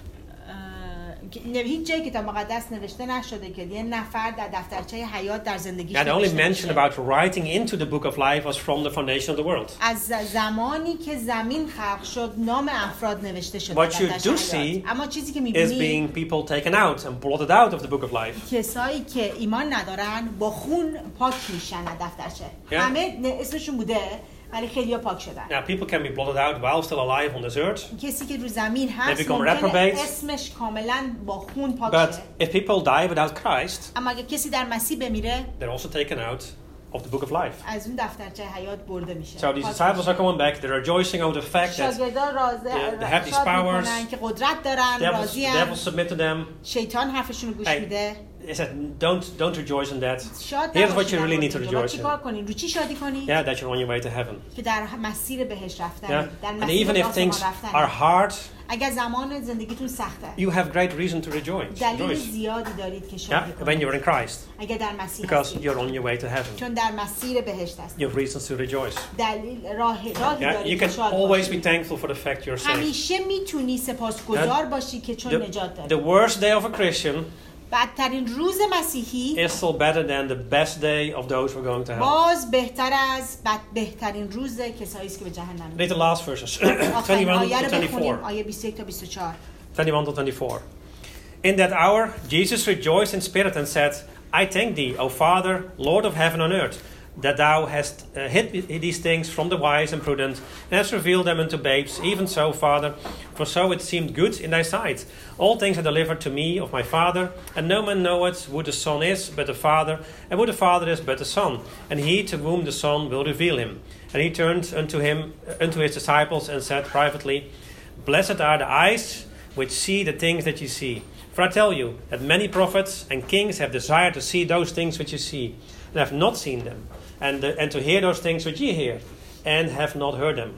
[SPEAKER 2] هیچ جایی کتاب مقدس نوشته نشده که یه نفر در دفترچه حیات در زندگیش
[SPEAKER 1] And the only
[SPEAKER 2] نوشته
[SPEAKER 1] mention
[SPEAKER 2] باشه.
[SPEAKER 1] about writing into the book of life was from the foundation of the world.
[SPEAKER 2] از زمانی که زمین خلق شد نام افراد نوشته شده
[SPEAKER 1] What
[SPEAKER 2] در
[SPEAKER 1] you
[SPEAKER 2] دفترچه
[SPEAKER 1] do
[SPEAKER 2] حیات.
[SPEAKER 1] see
[SPEAKER 2] اما چیزی که
[SPEAKER 1] Is
[SPEAKER 2] می‌بینی
[SPEAKER 1] being people taken out and blotted out of the book of life.
[SPEAKER 2] کسایی که ایمان ندارن با خون پاک میشن از دفترچه.
[SPEAKER 1] Yeah.
[SPEAKER 2] همه اسمشون بوده ولی خیلی‌ها پاک شدن.
[SPEAKER 1] Now, people can be blotted out while still alive on this earth.
[SPEAKER 2] کسی که رو زمین
[SPEAKER 1] They
[SPEAKER 2] هست
[SPEAKER 1] become
[SPEAKER 2] ممکنه
[SPEAKER 1] reprobates.
[SPEAKER 2] اسمش کاملا با خون پاک
[SPEAKER 1] But
[SPEAKER 2] شه.
[SPEAKER 1] if people die without Christ,
[SPEAKER 2] اما اگه کسی در مسیح بمیره
[SPEAKER 1] they're also taken out of the book of life.
[SPEAKER 2] از اون دفترچه حیات برده میشه.
[SPEAKER 1] So these
[SPEAKER 2] پاک
[SPEAKER 1] disciples
[SPEAKER 2] میشه.
[SPEAKER 1] are coming back. They're rejoicing over the fact that
[SPEAKER 2] شاگردان
[SPEAKER 1] they have these
[SPEAKER 2] شاد
[SPEAKER 1] powers.
[SPEAKER 2] میکنن که قدرت دارن راضی
[SPEAKER 1] devils submit to them.
[SPEAKER 2] شیطان حرفشون رو گوش
[SPEAKER 1] Hey,
[SPEAKER 2] میده.
[SPEAKER 1] He said, don't rejoice in that.
[SPEAKER 2] شاد
[SPEAKER 1] Here's what
[SPEAKER 2] نباشید
[SPEAKER 1] you
[SPEAKER 2] در
[SPEAKER 1] really need to
[SPEAKER 2] مورد اینجا.
[SPEAKER 1] rejoice
[SPEAKER 2] چیکار
[SPEAKER 1] in.
[SPEAKER 2] کنین؟ رو چی شادی کنین؟
[SPEAKER 1] Yeah, that you're on your way to heaven.
[SPEAKER 2] که در مسیر بهشت رفتن.
[SPEAKER 1] Yeah,
[SPEAKER 2] در
[SPEAKER 1] and
[SPEAKER 2] مسیر
[SPEAKER 1] even if
[SPEAKER 2] آسمان
[SPEAKER 1] things
[SPEAKER 2] رفتن.
[SPEAKER 1] are hard,
[SPEAKER 2] اگر زمان زندگیتون سخته.
[SPEAKER 1] you have great reason to rejoice.
[SPEAKER 2] دلیل
[SPEAKER 1] Rejoice.
[SPEAKER 2] زیادی دارید که
[SPEAKER 1] Yeah,
[SPEAKER 2] شادی
[SPEAKER 1] when
[SPEAKER 2] کنید.
[SPEAKER 1] you're in Christ,
[SPEAKER 2] اگر در مسیح
[SPEAKER 1] because
[SPEAKER 2] هستید.
[SPEAKER 1] you're on your way to heaven.
[SPEAKER 2] چون در مسیر بهشت هستید.
[SPEAKER 1] You have reasons to rejoice.
[SPEAKER 2] دلیل راهی
[SPEAKER 1] Yeah, you
[SPEAKER 2] دارید که
[SPEAKER 1] can
[SPEAKER 2] شاد
[SPEAKER 1] always be
[SPEAKER 2] باشید.
[SPEAKER 1] thankful for the fact you're saved.
[SPEAKER 2] همیشه میتونی سپاسگزار باشی که چون نجات
[SPEAKER 1] The
[SPEAKER 2] داری.
[SPEAKER 1] worst day of a Christian
[SPEAKER 2] بدترین روز مسیحی
[SPEAKER 1] is still better than the best day of those who are going to hell.
[SPEAKER 2] باز بهتر از بهترین روز کسایی است که به جهنم
[SPEAKER 1] Read the
[SPEAKER 2] میرن.
[SPEAKER 1] last verses.
[SPEAKER 2] آخرین
[SPEAKER 1] 21
[SPEAKER 2] آیه
[SPEAKER 1] to
[SPEAKER 2] رو بخونیم
[SPEAKER 1] 24.
[SPEAKER 2] آیه 21 تا 24.
[SPEAKER 1] 21 to 24. In that hour, Jesus rejoiced in spirit and said, I thank thee, O Father, Lord of heaven and earth, that thou hast hid these things from the wise and prudent, and hast revealed them unto babes. Even so, Father, for so it seemed good in thy sight. All things are delivered to me of my Father, and no man knoweth who the Son is but the Father, and who the Father is but the Son, and he to whom the Son will reveal him. And he turned unto his disciples and said privately, Blessed are the eyes which see the things that you see. For I tell you that many prophets and kings have desired to see those things which you see, and have not seen them, and to hear those things which ye hear, and have not heard them.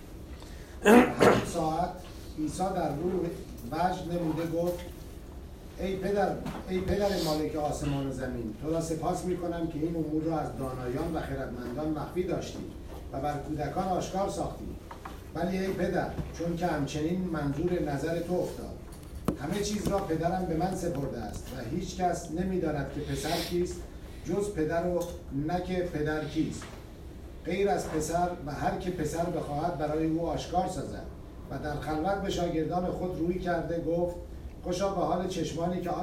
[SPEAKER 3] همون ساعت عیسی در روح وجد نموده گفت ای پدر مالک آسمان و زمین، تو را سپاس میکنم که این امور را از دانایان و خردمندان مخفی داشتی و بر کودکان آشکار ساختی. ولی ای پدر، چون که همچنین منظور نظر تو افتاد، همه چیز را پدرم به من سپرده است و هیچ کس نمیداند که پسر کیست جز پدر و نه که پدر کیست، غیر از پسر و هر که پسر بخواهد برای او آشکار سازد. و در خلوت به شاگردان خود روی کرده گفت: خوشا به حال چشمانی که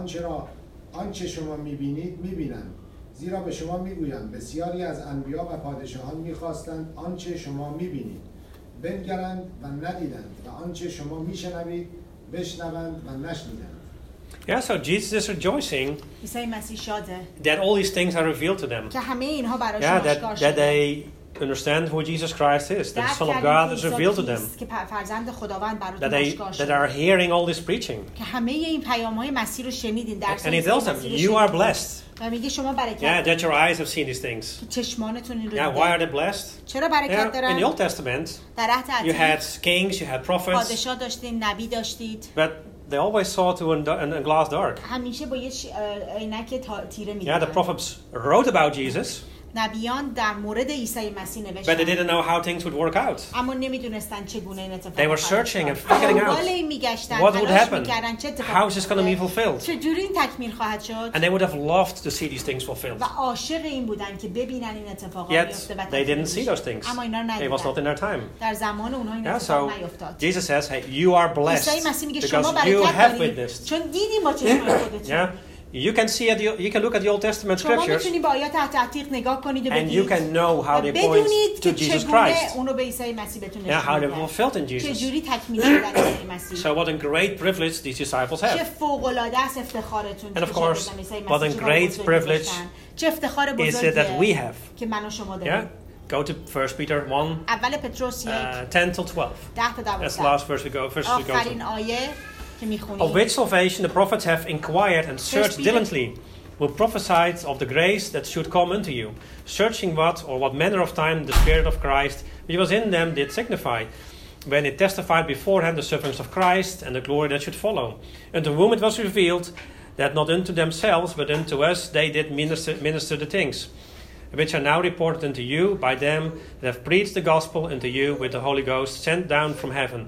[SPEAKER 3] آنچه شما میبینید میبینند، زیرا به شما میگویم بسیاری از انبیا و پادشاهان میخواستند آنچه شما میبینید بنگرند و ندیدند و آنچه شما میشنوید بشنوند و نشنیدند.
[SPEAKER 1] Yeah, so Jesus is rejoicing
[SPEAKER 2] عیسی مسیح شاده
[SPEAKER 1] that all these things are revealed to them.
[SPEAKER 2] که همه اینها براشون
[SPEAKER 1] Yeah,
[SPEAKER 2] آشکار
[SPEAKER 1] that
[SPEAKER 2] شده.
[SPEAKER 1] they understand who Jesus Christ is, that the Son of God is revealed to them,
[SPEAKER 2] که فرزند خداوند
[SPEAKER 1] that
[SPEAKER 2] براتون آشکار
[SPEAKER 1] that
[SPEAKER 2] شده.
[SPEAKER 1] are hearing all this preaching.
[SPEAKER 2] که همه این پیام‌های مسیح رو شنیدین، درس
[SPEAKER 1] And he tells them, you are blessed.
[SPEAKER 2] و میگه شما
[SPEAKER 1] Yeah,
[SPEAKER 2] برکت
[SPEAKER 1] that your eyes have seen these things.
[SPEAKER 2] که چشمانتون این رو
[SPEAKER 1] Yeah, why are they blessed?
[SPEAKER 2] چرا برکت
[SPEAKER 1] Yeah, in
[SPEAKER 2] دارن؟
[SPEAKER 1] the Old Testament,
[SPEAKER 2] در عهد
[SPEAKER 1] you
[SPEAKER 2] عتیق
[SPEAKER 1] had kings, you had prophets,
[SPEAKER 2] پادشاه داشتین، نبی داشتید،
[SPEAKER 1] but they always saw to a glass dark.
[SPEAKER 2] همیشه با یه عینک تیره
[SPEAKER 1] Yeah, the
[SPEAKER 2] می‌دیدن.
[SPEAKER 1] prophets wrote about Jesus,
[SPEAKER 2] نبیان در مورد عیسی مسیح
[SPEAKER 1] but they
[SPEAKER 2] نوشتن،
[SPEAKER 1] didn't know how things would work out.
[SPEAKER 2] اما نمیدونستن چگونه این اتفاق
[SPEAKER 1] They were
[SPEAKER 2] خواهد
[SPEAKER 1] searching and
[SPEAKER 2] افتاد.
[SPEAKER 1] figuring out
[SPEAKER 2] دنبال این میگشتن،
[SPEAKER 1] what would
[SPEAKER 2] تلاش
[SPEAKER 1] happen,
[SPEAKER 2] می‌کردن چه اتفاقی
[SPEAKER 1] how is this going to be fulfilled,
[SPEAKER 2] چجوری این تکمیل خواهد شد
[SPEAKER 1] and they would have loved to see these things fulfilled.
[SPEAKER 2] و عاشق این بودن که ببینن این اتفاقا
[SPEAKER 1] Yet
[SPEAKER 2] میفته و
[SPEAKER 1] they
[SPEAKER 2] تکمیل
[SPEAKER 1] didn't see
[SPEAKER 2] میشه.
[SPEAKER 1] those things.
[SPEAKER 2] اما اینا رو
[SPEAKER 1] It was not in
[SPEAKER 2] ندیدن.
[SPEAKER 1] their time.
[SPEAKER 2] در زمان اونها این
[SPEAKER 1] Yeah,
[SPEAKER 2] اتفاق
[SPEAKER 1] so
[SPEAKER 2] نیفتاد.
[SPEAKER 1] Jesus says, hey, you are blessed
[SPEAKER 2] عیسی مسیح میگه شما
[SPEAKER 1] because you
[SPEAKER 2] برکت
[SPEAKER 1] have
[SPEAKER 2] دارید
[SPEAKER 1] witnessed.
[SPEAKER 2] چون دیدیم با چشمان خودتون.
[SPEAKER 1] Yeah, you can see you can look at the Old Testament
[SPEAKER 2] شما
[SPEAKER 1] scriptures
[SPEAKER 2] میتونید با آیات عتیق نگاه کنید و
[SPEAKER 1] and you
[SPEAKER 2] بگید
[SPEAKER 1] can know how they point
[SPEAKER 2] بدونید
[SPEAKER 1] to
[SPEAKER 2] که
[SPEAKER 1] Jesus
[SPEAKER 2] چگونه
[SPEAKER 1] Christ.
[SPEAKER 2] اونو به عیسی مسیح بهتون
[SPEAKER 1] Yeah, how they were
[SPEAKER 2] نشون
[SPEAKER 1] fulfilled in
[SPEAKER 2] میده.
[SPEAKER 1] Jesus.
[SPEAKER 2] چجوری تکمیل شدن عیسی مسیح.
[SPEAKER 1] So what a great privilege these disciples
[SPEAKER 2] چه
[SPEAKER 1] have.
[SPEAKER 2] فوق‌العاده است افتخارتون.
[SPEAKER 1] And of
[SPEAKER 2] که
[SPEAKER 1] course,
[SPEAKER 2] شاگردان عیسی
[SPEAKER 1] what a
[SPEAKER 2] مسیح چقدر
[SPEAKER 1] great
[SPEAKER 2] بزرگ
[SPEAKER 1] privilege
[SPEAKER 2] داشتن. چه افتخار
[SPEAKER 1] is it that we
[SPEAKER 2] بزرگیه
[SPEAKER 1] have.
[SPEAKER 2] که من و شما
[SPEAKER 1] Yeah,
[SPEAKER 2] داریم.
[SPEAKER 1] go to 1 Peter 1,
[SPEAKER 2] اول پتروس 1
[SPEAKER 1] 10 till 12.
[SPEAKER 2] 10 تا
[SPEAKER 1] That's the
[SPEAKER 2] 12.
[SPEAKER 1] last verse we go
[SPEAKER 2] آخرین
[SPEAKER 1] to.
[SPEAKER 2] آیه که
[SPEAKER 1] Of
[SPEAKER 2] میخونیم.
[SPEAKER 1] which salvation the prophets have inquired and searched
[SPEAKER 2] Peter.
[SPEAKER 1] diligently, who prophesied of the grace that should come unto you, searching what manner of time the Spirit of Christ which was in them did signify, when it testified beforehand the sufferings of Christ and the glory that should follow, unto whom it was revealed that not unto themselves but unto us they did minister the things, which are now reported unto you by them that have preached the gospel unto you with the Holy Ghost sent down from heaven,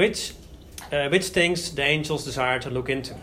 [SPEAKER 1] which things the angels desire to look into.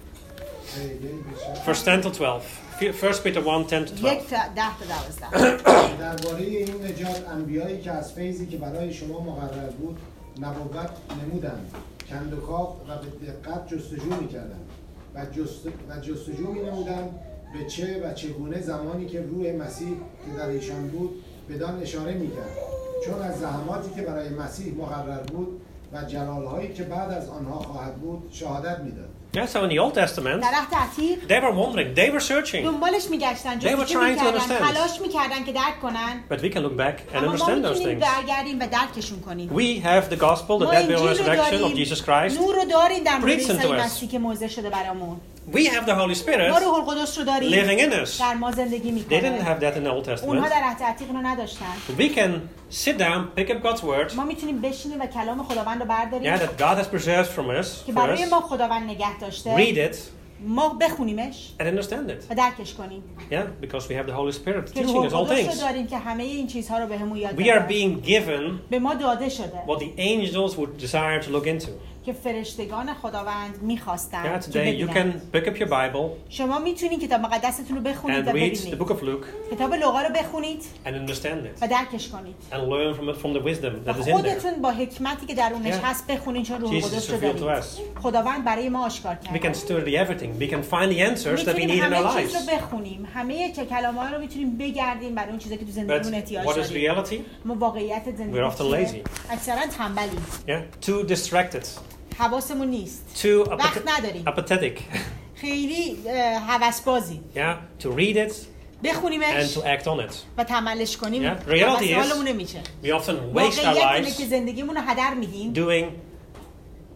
[SPEAKER 1] Verse 10 till 12. 1 Peter 1, 10 to 12.
[SPEAKER 2] 1 تا 10 تا 12.
[SPEAKER 3] درباره این نجات انبیایی که از فیضی که برای شما مقرر بود نبوت نمودند، کندوکاو و به دقت جستجو می‌کردند و جستجو می‌نمودند به چه و چگونه زمانی که روح مسیح که در ایشان بود بدان اشاره می‌کرد، چون از زحماتی که برای مسیح مقرر بود و جلال‌هایی که بعد از آنها خواهد بود شهادت می‌داد.
[SPEAKER 1] Yeah, so in the Old Testament,
[SPEAKER 2] در عهد عتیق
[SPEAKER 1] they were wondering, they were searching,
[SPEAKER 2] دنبالش میگشتن،
[SPEAKER 1] They were
[SPEAKER 2] جستجو
[SPEAKER 1] trying to
[SPEAKER 2] میکردن،
[SPEAKER 1] understand.
[SPEAKER 2] تلاش میکردن که درک کنن.
[SPEAKER 1] but we can look back and
[SPEAKER 2] اما ما
[SPEAKER 1] understand those
[SPEAKER 2] میتونیم
[SPEAKER 1] things.
[SPEAKER 2] برگردیم و درکشون کنیم.
[SPEAKER 1] We have the gospel, the
[SPEAKER 2] ما
[SPEAKER 1] death, burial,
[SPEAKER 2] انجیل رو
[SPEAKER 1] resurrection of
[SPEAKER 2] داریم،
[SPEAKER 1] Jesus Christ.
[SPEAKER 2] نور رو داریم در مورد
[SPEAKER 1] Preached
[SPEAKER 2] عیسی
[SPEAKER 1] unto us.
[SPEAKER 2] مسیح که موعظه شده برامون.
[SPEAKER 1] We have the Holy Spirit
[SPEAKER 2] ما روح القدس رو داریم
[SPEAKER 1] living in us.
[SPEAKER 2] در ما زندگی
[SPEAKER 1] They didn't
[SPEAKER 2] میکنه.
[SPEAKER 1] have that in the Old
[SPEAKER 2] اونها
[SPEAKER 1] Testament.
[SPEAKER 2] در عهد عتیق رو نداشتن.
[SPEAKER 1] We can sit down, pick up God's word,
[SPEAKER 2] ما میتونیم بشینیم و کلام خداوند رو برداریم
[SPEAKER 1] yeah, that God has preserved
[SPEAKER 2] که
[SPEAKER 1] for
[SPEAKER 2] برای
[SPEAKER 1] us,
[SPEAKER 2] ما خداوند نگه داشته،
[SPEAKER 1] read it,
[SPEAKER 2] ما بخونیمش
[SPEAKER 1] and understand it.
[SPEAKER 2] و درکش کنیم.
[SPEAKER 1] Yeah, because we have the Holy Spirit
[SPEAKER 2] که
[SPEAKER 1] teaching
[SPEAKER 2] روح
[SPEAKER 1] us all
[SPEAKER 2] القدس رو
[SPEAKER 1] things.
[SPEAKER 2] داریم که همه این چیزها رو بهمون یاد
[SPEAKER 1] We are
[SPEAKER 2] بده.
[SPEAKER 1] being given
[SPEAKER 2] به ما داده شده
[SPEAKER 1] what the angels would desire to look into.
[SPEAKER 2] که فرشتگان خداوند میخواستن
[SPEAKER 1] Yeah,
[SPEAKER 2] که
[SPEAKER 1] today you
[SPEAKER 2] ببینن.
[SPEAKER 1] can pick up your Bible
[SPEAKER 2] شما میتونید کتاب مقدستون رو بخونید
[SPEAKER 1] and
[SPEAKER 2] و
[SPEAKER 1] read the
[SPEAKER 2] ببینید.
[SPEAKER 1] book of Luke
[SPEAKER 2] کتاب لوقا رو بخونید
[SPEAKER 1] and understand it
[SPEAKER 2] و درکش کنید.
[SPEAKER 1] and learn from it, from the wisdom
[SPEAKER 2] و
[SPEAKER 1] that is in there.
[SPEAKER 2] خودتون با حکمتی که درونش
[SPEAKER 1] Yeah.
[SPEAKER 2] هست بخونید چون روح
[SPEAKER 1] Jesus
[SPEAKER 2] القدس
[SPEAKER 1] is
[SPEAKER 2] رو
[SPEAKER 1] revealed to
[SPEAKER 2] دارید.
[SPEAKER 1] us.
[SPEAKER 2] خداوند برای ما آشکار
[SPEAKER 1] We can
[SPEAKER 2] کرده.
[SPEAKER 1] study everything. We can find the answers that we
[SPEAKER 2] میتونیم
[SPEAKER 1] need in our
[SPEAKER 2] همه چیز
[SPEAKER 1] lives.
[SPEAKER 2] رو بخونیم. همه کلام‌ها رو میتونیم بگردیم برای اون چیزایی که تو
[SPEAKER 1] But
[SPEAKER 2] زندگیمون احتیاج
[SPEAKER 1] what is
[SPEAKER 2] داریم.
[SPEAKER 1] reality?
[SPEAKER 2] ما واقعیت زندگی
[SPEAKER 1] We're often
[SPEAKER 2] چیه؟
[SPEAKER 1] lazy.
[SPEAKER 2] اکثرا تنبلیم.
[SPEAKER 1] Yeah, too distracted,
[SPEAKER 2] حواسمون نیست.
[SPEAKER 1] too
[SPEAKER 2] وقت نداریم.
[SPEAKER 1] apathetic.
[SPEAKER 2] خیلی هوسبازی.
[SPEAKER 1] Yeah, to read it and
[SPEAKER 2] بخونیمش
[SPEAKER 1] to act on it.
[SPEAKER 2] و تملش کنیم.
[SPEAKER 1] Yeah, reality is
[SPEAKER 2] حالمون نمیشه.
[SPEAKER 1] we often waste our
[SPEAKER 2] واقعیت اینه
[SPEAKER 1] lives
[SPEAKER 2] که زندگیمون رو هدر میدیم
[SPEAKER 1] doing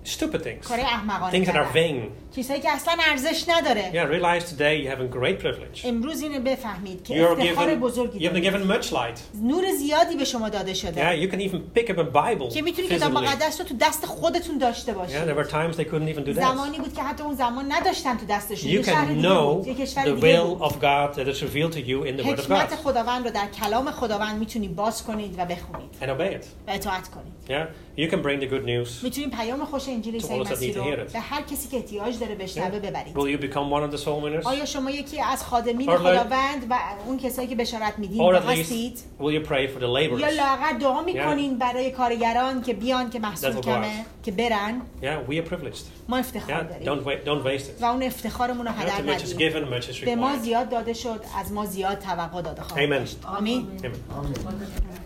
[SPEAKER 1] stupid things.
[SPEAKER 2] کار احمقانه
[SPEAKER 1] Things that are
[SPEAKER 2] کردن.
[SPEAKER 1] vain.
[SPEAKER 2] چیزایی که اصلا ارزش نداره.
[SPEAKER 1] Yeah, realize today you have a great privilege.
[SPEAKER 2] امروز اینو بفهمید که
[SPEAKER 1] You're
[SPEAKER 2] افتخار
[SPEAKER 1] given,
[SPEAKER 2] بزرگی
[SPEAKER 1] you've been
[SPEAKER 2] دارید.
[SPEAKER 1] given much light.
[SPEAKER 2] نور زیادی به شما داده
[SPEAKER 1] Yeah,
[SPEAKER 2] شده.
[SPEAKER 1] you can even pick up a Bible
[SPEAKER 2] که میتونید کتاب
[SPEAKER 1] physically.
[SPEAKER 2] مقدس رو تو دست خودتون داشته
[SPEAKER 1] Yeah,
[SPEAKER 2] باشید.
[SPEAKER 1] there were times they couldn't even do that.
[SPEAKER 2] زمانی بود که حتی اون زمان نداشتن تو دستشون.
[SPEAKER 1] You
[SPEAKER 2] یه شهر
[SPEAKER 1] can
[SPEAKER 2] دیگه
[SPEAKER 1] know
[SPEAKER 2] بود. یه کشور
[SPEAKER 1] the
[SPEAKER 2] دیگه
[SPEAKER 1] will
[SPEAKER 2] بود.
[SPEAKER 1] of God that is revealed to you in the Word of God.
[SPEAKER 2] حکمت خداوند رو در کلام خداوند میتونید باز کنید و بخونید
[SPEAKER 1] And obey it.
[SPEAKER 2] و اطاعت کنید.
[SPEAKER 1] Yeah, you can bring the good news.
[SPEAKER 2] میتونید پیام خوش انجیل عیسی
[SPEAKER 1] all that
[SPEAKER 2] مسیح
[SPEAKER 1] need to
[SPEAKER 2] رو
[SPEAKER 1] hear it.
[SPEAKER 2] به هر کسی که احتیاج داره بشنوه ببرید.
[SPEAKER 1] Will you become one of the soul winners?
[SPEAKER 2] آیا شما یکی از خادمین
[SPEAKER 1] Or like-
[SPEAKER 2] خداوند و اون کسایی که بشارت میدین
[SPEAKER 1] Or at least,
[SPEAKER 2] هستید؟
[SPEAKER 1] will you pray for the
[SPEAKER 2] یا
[SPEAKER 1] laborers?
[SPEAKER 2] لااقل دعا میکنین برای کارگران که بیان که محصول
[SPEAKER 1] That will go
[SPEAKER 2] کمه که برن؟
[SPEAKER 1] Yeah, we are privileged.
[SPEAKER 2] ما افتخار
[SPEAKER 1] Yeah,
[SPEAKER 2] داریم
[SPEAKER 1] don't waste it.
[SPEAKER 2] و اون افتخارمون رو
[SPEAKER 1] Yeah,
[SPEAKER 2] هدر
[SPEAKER 1] too much is
[SPEAKER 2] ندیم.
[SPEAKER 1] given, much is
[SPEAKER 2] به ما
[SPEAKER 1] required.
[SPEAKER 2] زیاد داده شد، از ما زیاد توقع داده خواهد
[SPEAKER 1] Amen.
[SPEAKER 2] داشت. آمین.
[SPEAKER 1] Amen.
[SPEAKER 3] آمین.